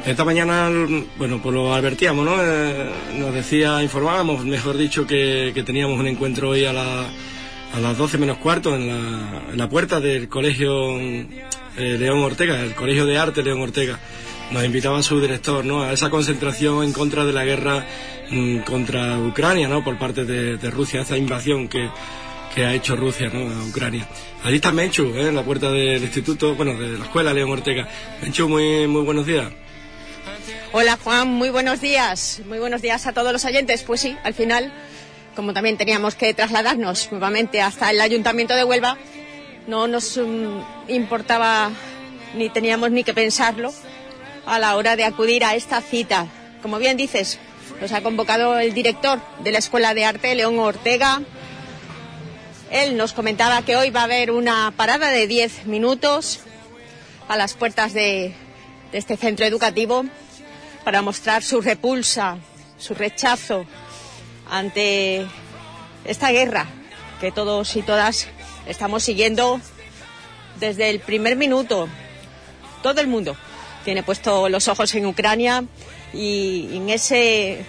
Esta mañana, bueno, pues lo advertíamos, ¿no? Informábamos, mejor dicho, que teníamos un encuentro hoy a las 12 menos cuarto en la puerta del colegio León Ortega, el colegio de arte León Ortega. Nos invitaba su director, ¿no?, a esa concentración en contra de la guerra contra Ucrania, ¿no?, por parte de Rusia, esa invasión que ha hecho Rusia, ¿no?, a Ucrania. Allí está Menchu, en la puerta del instituto, bueno, de la escuela León Ortega. Menchu, muy buenos días. Hola Juan, muy buenos días a todos los oyentes. Pues sí, al final, como también teníamos que trasladarnos nuevamente hasta el Ayuntamiento de Huelva, no nos importaba ni teníamos ni que pensarlo a la hora de acudir a esta cita. Como bien dices, nos ha convocado el director de la Escuela de Arte, León Ortega. Él nos comentaba que hoy va a haber una parada de 10 minutos a las puertas de este centro educativo para mostrar su repulsa, su rechazo ante esta guerra que todos y todas estamos siguiendo desde el primer minuto. Todo el mundo tiene puesto los ojos en Ucrania y en ese,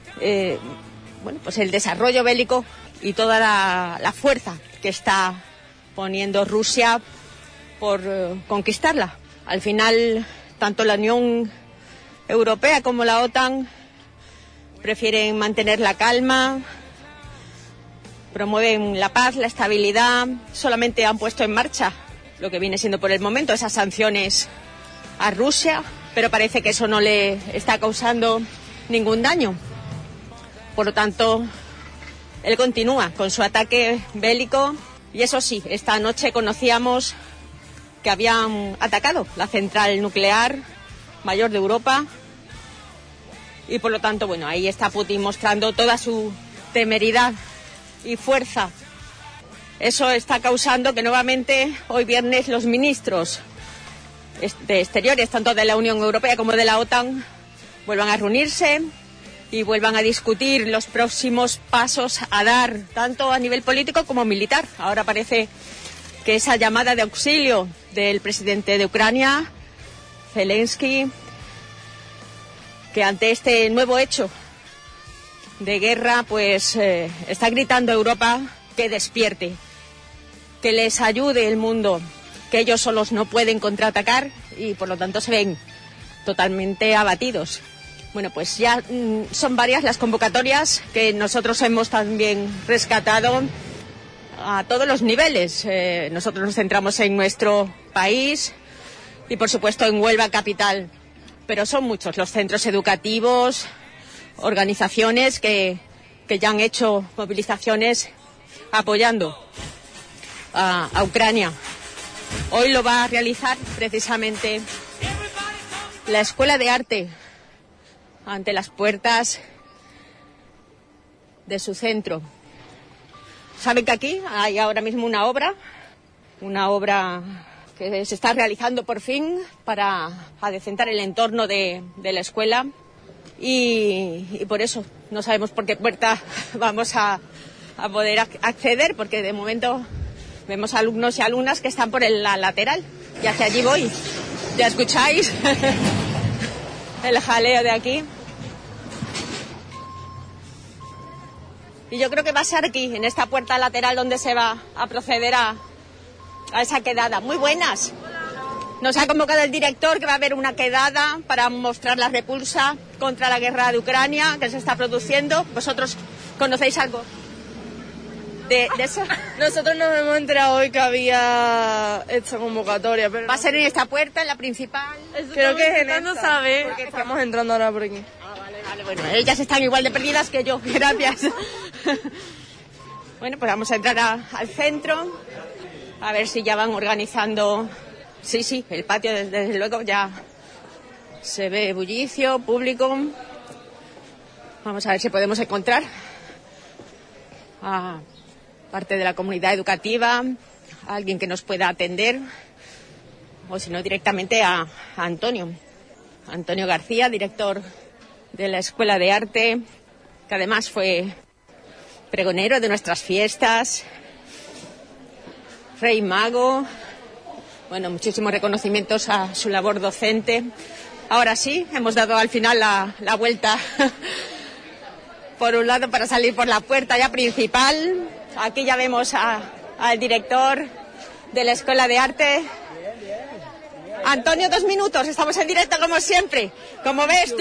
pues el desarrollo bélico y toda la fuerza que está poniendo Rusia por conquistarla. Al final, tanto la Unión Europea como la OTAN prefieren mantener la calma, promueven la paz, la estabilidad. Solamente han puesto en marcha lo que viene siendo por el momento esas sanciones a Rusia, pero parece que eso no le está causando ningún daño. Por lo tanto, él continúa con su ataque bélico y eso sí, esta noche conocíamos que habían atacado la central nuclear mayor de Europa y por lo tanto, bueno, ahí está Putin mostrando toda su temeridad y fuerza. Eso está causando que nuevamente hoy viernes los ministros de Exteriores, tanto de la Unión Europea como de la OTAN, vuelvan a reunirse y vuelvan a discutir los próximos pasos a dar, tanto a nivel político como militar. Ahora parece que esa llamada de auxilio del presidente de Ucrania, Zelensky, que ante este nuevo hecho de guerra, pues está gritando a Europa que despierte, que les ayude el mundo, que ellos solos no pueden contraatacar y por lo tanto se ven totalmente abatidos. Bueno, pues ya son varias las convocatorias que nosotros hemos también rescatado a todos los niveles. Nosotros nos centramos en nuestro país y por supuesto en Huelva capital, pero son muchos los centros educativos, organizaciones que ya han hecho movilizaciones apoyando a Ucrania. Hoy lo va a realizar precisamente la Escuela de Arte ante las puertas de su centro. Saben que aquí hay ahora mismo una obra que se está realizando por fin para adecentar el entorno de la escuela y por eso no sabemos por qué puerta vamos a poder acceder, porque de momento vemos alumnos y alumnas que están por la lateral y hacia allí voy. ¿Ya escucháis el jaleo de aquí? Y yo creo que va a ser aquí, en esta puerta lateral, donde se va a proceder a esa quedada. Muy buenas. Nos ha convocado el director que va a haber una quedada para mostrar la repulsa contra la guerra de Ucrania que se está produciendo. ¿Vosotros conocéis algo de eso? Nosotros nos hemos enterado hoy que había esta convocatoria, pero ¿Va a ser en esta puerta, en la principal? Creo que es en esta, no sabe. porque estamos entrando ahora por aquí. Vale, bueno, ellas están igual de perdidas que yo, gracias. Bueno, pues vamos a entrar al centro, a ver si ya van organizando. Sí, el patio desde luego ya se ve bullicio, público. Vamos a ver si podemos encontrar a parte de la comunidad educativa, a alguien que nos pueda atender, o si no directamente a Antonio García, director de la Escuela de Arte, que además fue pregonero de nuestras fiestas, rey mago. Bueno, muchísimos reconocimientos a su labor docente. Ahora sí, hemos dado al final la vuelta por un lado para salir por la puerta ya principal. Aquí ya vemos al director de la Escuela de Arte. Antonio, 2 minutos, estamos en directo como siempre. Como ves,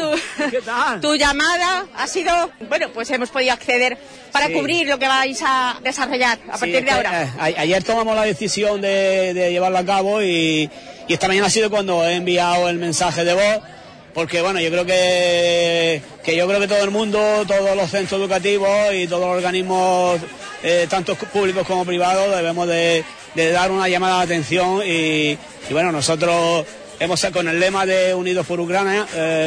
tu llamada ha sido, bueno, pues hemos podido acceder para cubrir lo que vais a desarrollar a partir de ahora. Ayer tomamos la decisión de llevarlo a cabo y esta mañana ha sido cuando he enviado el mensaje de voz, porque bueno, yo creo que todo el mundo, todos los centros educativos y todos los organismos, tanto públicos como privados, debemos de dar una llamada de atención y bueno, nosotros con el lema de Unidos por Ucrania,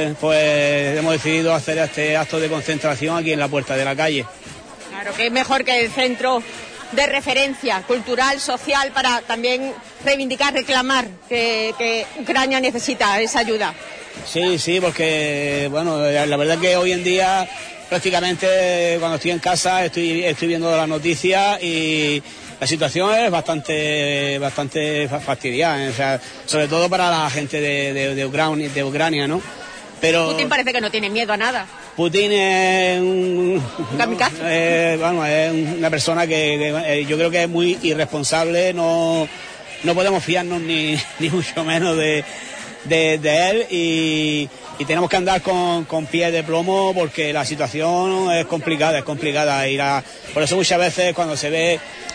pues hemos decidido hacer este acto de concentración aquí en la puerta de la calle. Claro, que es mejor que el centro de referencia cultural, social, para también reivindicar, reclamar que Ucrania necesita esa ayuda. Sí, porque bueno, la verdad que hoy en día prácticamente cuando estoy en casa estoy viendo las noticias y la situación es bastante fastidiada, o sea, sobre todo para la gente de Ucrania, ¿no? Pero Putin parece que no tiene miedo a nada. Putin es un kamikaze. Es una persona que yo creo que es muy irresponsable, no podemos fiarnos ni mucho menos de él y tenemos que andar con pies de plomo porque la situación es complicada por eso muchas veces cuando se ve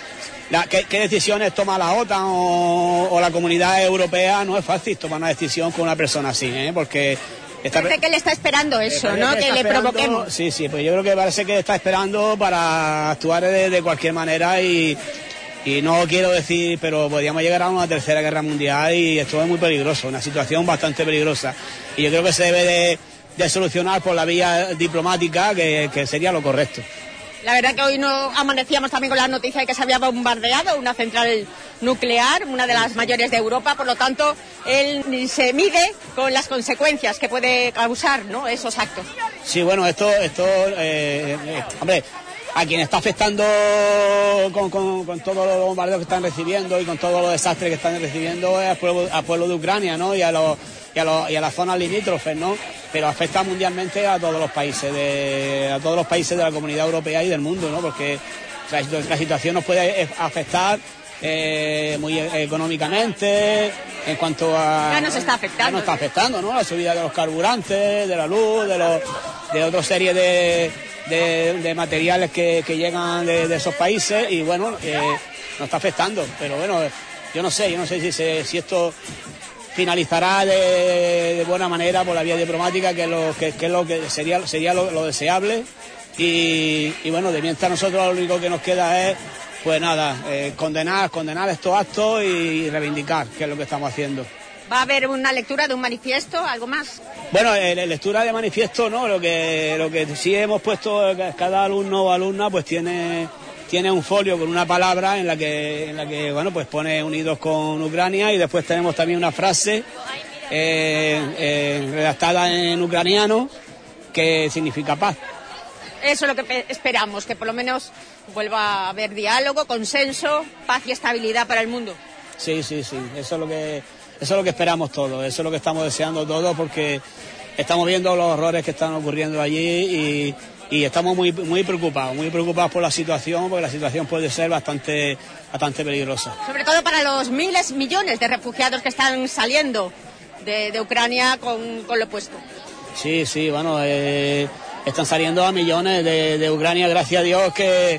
¿qué decisiones toma la OTAN o la Comunidad Europea? No es fácil tomar una decisión con una persona así, porque parece que le está esperando eso, ¿no? Que le provoquemos. Sí, pues yo creo que parece que está esperando para actuar de cualquier manera y no quiero decir, pero podríamos llegar a una tercera guerra mundial y esto es muy peligroso, una situación bastante peligrosa y yo creo que se debe de solucionar por la vía diplomática, que sería lo correcto. La verdad que hoy no amanecíamos también con la noticia de que se había bombardeado una central nuclear, una de las mayores de Europa, por lo tanto, él se mide con las consecuencias que puede causar, ¿no?, esos actos. Sí, bueno, esto hombre, a quien está afectando con todos los bombardeos que están recibiendo y con todos los desastres que están recibiendo es al pueblo de Ucrania, ¿no?, y a las zonas limítrofes, ¿no?, pero afecta mundialmente a todos los países de la Comunidad Europea y del mundo, ¿no?, porque la situación nos puede afectar muy económicamente en cuanto a... Ya nos está afectando. Ya nos está afectando, ¿no?, la subida de los carburantes, de la luz, de otra serie de materiales que llegan de esos países y bueno, nos está afectando, pero bueno, yo no sé si esto finalizará de buena manera por la vía diplomática, que es lo que sería lo deseable y bueno, de mientras nosotros lo único que nos queda es pues nada, condenar estos actos y reivindicar, que es lo que estamos haciendo. ¿Va a haber una lectura de un manifiesto, algo más? Bueno, lectura de manifiesto no, lo que sí hemos puesto, cada alumno o alumna pues tiene un folio con una palabra en la que bueno, pues pone Unidos con Ucrania y después tenemos también una frase redactada en ucraniano que significa paz. Eso es lo que esperamos, que por lo menos vuelva a haber diálogo, consenso, paz y estabilidad para el mundo. Sí, eso es lo que esperamos todos, eso es lo que estamos deseando todos porque estamos viendo los horrores que están ocurriendo allí y estamos muy preocupados por la situación, porque la situación puede ser bastante peligrosa. Sobre todo para los millones de refugiados que están saliendo de Ucrania con lo opuesto. Sí, bueno, están saliendo a millones de Ucrania, gracias a Dios que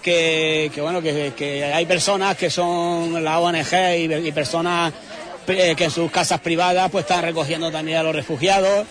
hay personas que son la ONG y personas que en sus casas privadas pues están recogiendo también a los refugiados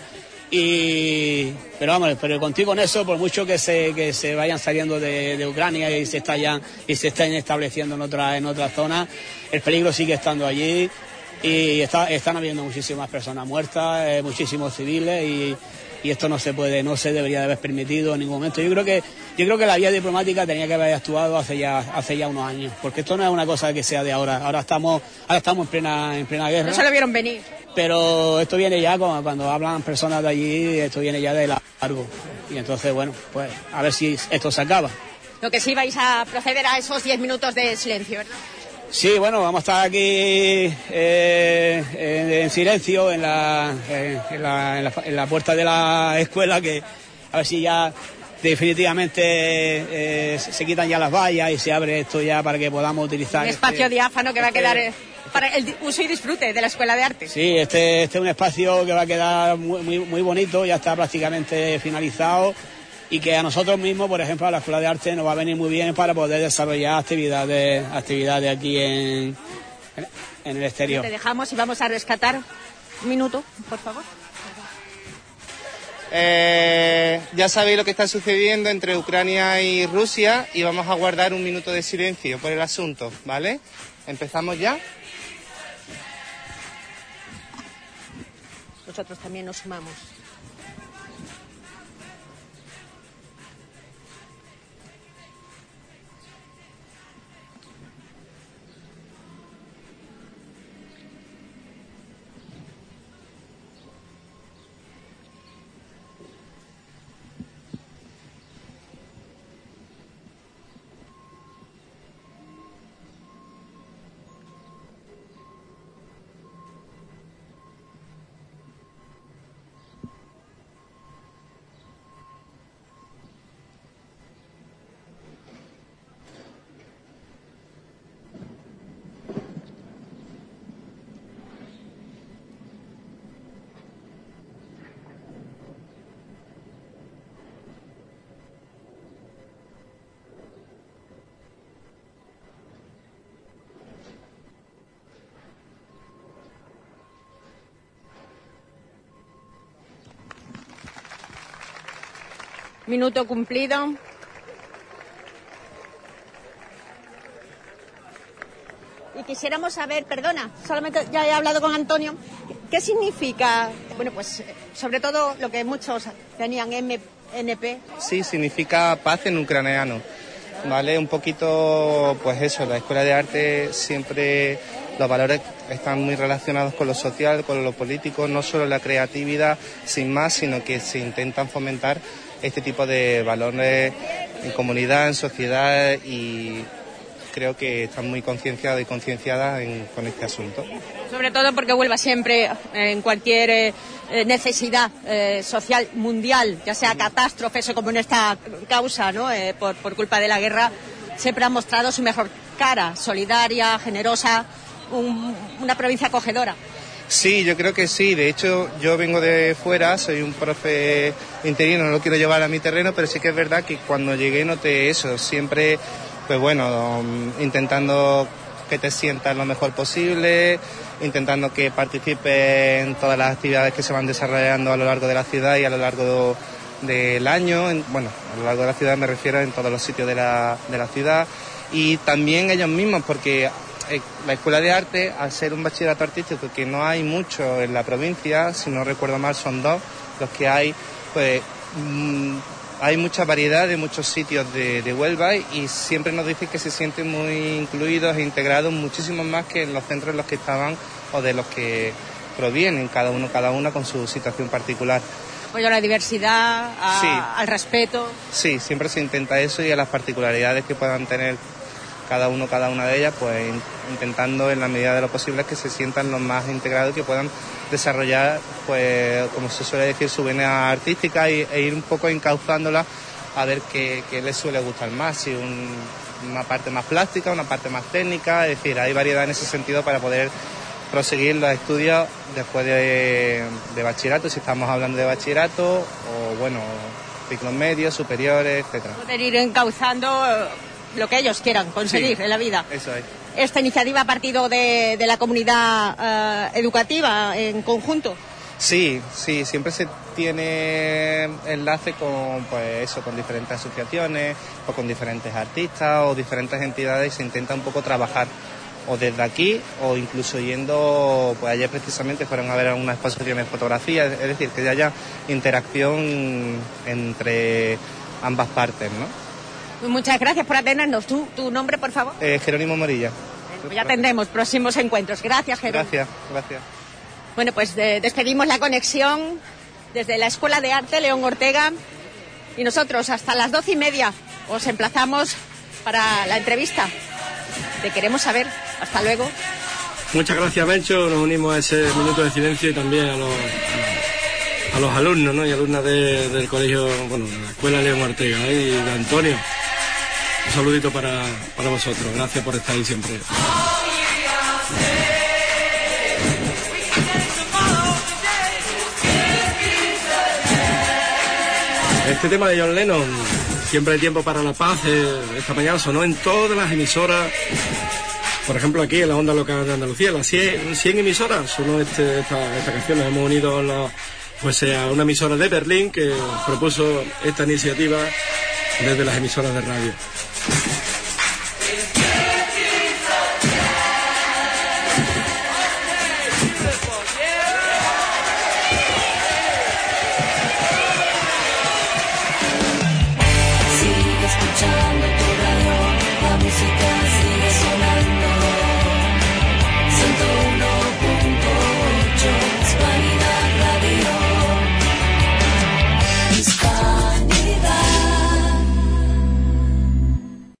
pero contigo en eso, por mucho que se vayan saliendo de Ucrania y se estén estableciendo en otras zonas, el peligro sigue estando allí y están habiendo muchísimas personas muertas, muchísimos civiles y esto no se debería de haber permitido en ningún momento. Yo creo que la vía diplomática tenía que haber actuado hace ya unos años, porque esto no es una cosa que sea de ahora. Ahora estamos en plena guerra. No se lo vieron venir. Pero esto viene ya cuando hablan personas de allí, esto viene ya de largo. Y entonces, bueno, pues a ver si esto se acaba. Lo que sí vais a proceder a esos 10 minutos de silencio, ¿verdad? Sí, bueno, vamos a estar aquí en silencio en la puerta de la escuela, que a ver si ya definitivamente se quitan ya las vallas y se abre esto ya para que podamos utilizar un espacio diáfano que va a quedar para el uso y disfrute de la Escuela de Arte. Sí, este es un espacio que va a quedar muy bonito, ya está prácticamente finalizado, y que a nosotros mismos, por ejemplo, a la Escuela de Arte nos va a venir muy bien para poder desarrollar actividades aquí en el exterior. Te dejamos y vamos a rescatar un minuto, por favor. Ya sabéis lo que está sucediendo entre Ucrania y Rusia y vamos a guardar un minuto de silencio por el asunto, ¿vale? ¿Empezamos ya? Nosotros también nos sumamos. Minuto cumplido. Y quisiéramos saber, perdona, solamente ya he hablado con Antonio, ¿qué significa? Bueno, pues sobre todo lo que muchos tenían NP. Sí, significa paz en ucraniano, ¿vale? Un poquito, pues eso, la Escuela de Arte siempre, los valores están muy relacionados con lo social, con lo político, no solo la creatividad sin más, sino que se intentan fomentar este tipo de valores en comunidad, en sociedad, y creo que están muy concienciados y concienciadas con este asunto. Sobre todo porque Huelva siempre, en cualquier necesidad social mundial, ya sea catástrofes o como en esta causa, ¿no? Por culpa de la guerra, siempre ha mostrado su mejor cara, solidaria, generosa, una provincia acogedora. Sí, yo creo que sí. De hecho, yo vengo de fuera, soy un profe interino, no lo quiero llevar a mi terreno, pero sí que es verdad que cuando llegué noté eso. Siempre, pues bueno, intentando que te sientas lo mejor posible, intentando que participes en todas las actividades que se van desarrollando a lo largo de la ciudad y a lo largo del año. Bueno, a lo largo de la ciudad me refiero en todos los sitios de la ciudad. Y también ellos mismos, porque la Escuela de Arte, al ser un bachillerato artístico que no hay mucho en la provincia, si no recuerdo mal son 2 los que hay, pues hay mucha variedad de muchos sitios de Huelva, y siempre nos dicen que se sienten muy incluidos e integrados, muchísimo más que en los centros en los que estaban o de los que provienen, cada una con su situación particular. Apoyo a la diversidad, sí, al respeto. Sí, siempre se intenta eso, y a las particularidades que puedan tener cada una de ellas, pues intentando en la medida de lo posible que se sientan los más integrados y que puedan desarrollar, pues como se suele decir, su vena artística e ir un poco encauzándola a ver qué les suele gustar más, si una parte más plástica, una parte más técnica, es decir, hay variedad en ese sentido para poder proseguir los estudios después de bachillerato, si estamos hablando de bachillerato, o bueno, ciclos medios, superiores, etcétera. Poder ir encauzando lo que ellos quieran conseguir, sí, en la vida. Eso es. ¿Esta iniciativa ha partido de la comunidad educativa en conjunto? Sí, siempre se tiene enlace con, pues eso, con diferentes asociaciones o con diferentes artistas o diferentes entidades, y se intenta un poco trabajar o desde aquí o incluso yendo, pues ayer precisamente fueron a ver algunas exposiciones de fotografía, es decir, que haya interacción entre ambas partes, ¿no? Muchas gracias por atendernos. ¿Tu nombre, por favor? Jerónimo Morilla. Pues ya tendremos próximos encuentros. Gracias, Jerónimo. Gracias. Bueno, pues despedimos la conexión desde la Escuela de Arte León Ortega, y nosotros hasta las 12:30 os emplazamos para la entrevista de Queremos Saber. Hasta luego. Muchas gracias, Bencho. Nos unimos a ese minuto de silencio y también a los alumnos, ¿no? Y alumnas del colegio, bueno, de la Escuela León Ortega y de Antonio. Un saludito para vosotros. Gracias por estar ahí siempre. Este tema de John Lennon, Siempre hay tiempo para la paz, esta mañana sonó en todas las emisoras. Por ejemplo, aquí en la onda local de Andalucía, las 100 emisoras sonó esta canción. Nos hemos unido a una emisora de Berlín que propuso esta iniciativa desde las emisoras de radio.